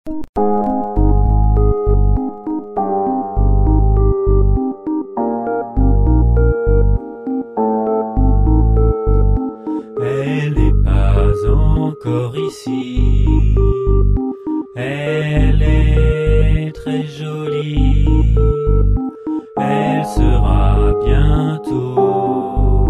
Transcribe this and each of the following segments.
Elle n'est pas encore ici, elle est très jolie, elle sera bientôt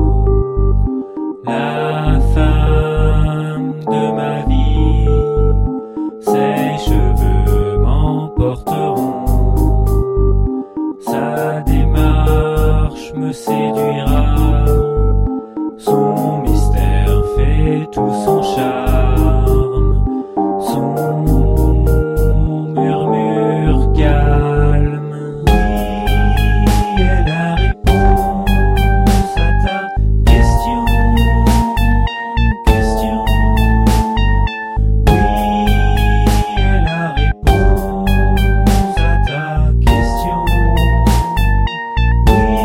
la femme de ma vie. Ses cheveux m'emporteront, sa démarche me séduira, son mystère fait tout son charme, son murmure calme. Oui, est la réponse à ta question. Oui, est la réponse à ta question. Oui.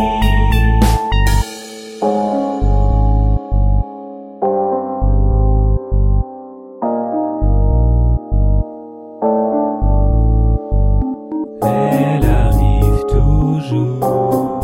Elle arrive toujours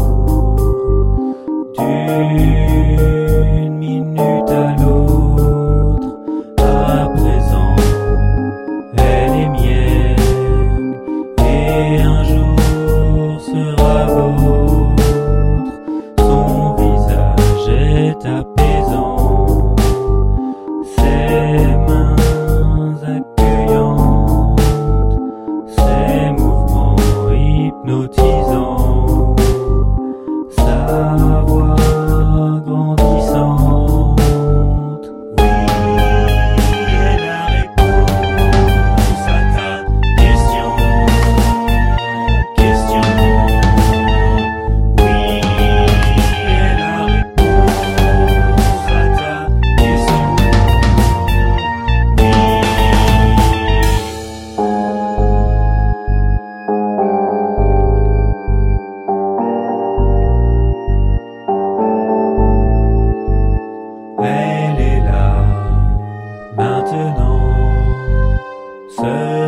d'une minute à l'autre. À présent, elle est mienne et un jour sera vôtre. Son visage est apaisant, ses mains accueillantes, ses mouvements hypnotisants, sa voix grandissante. Oui, est la réponse à ta question. Oui, est la réponse à ta question. Oui. Elle est là, maintenant, seule.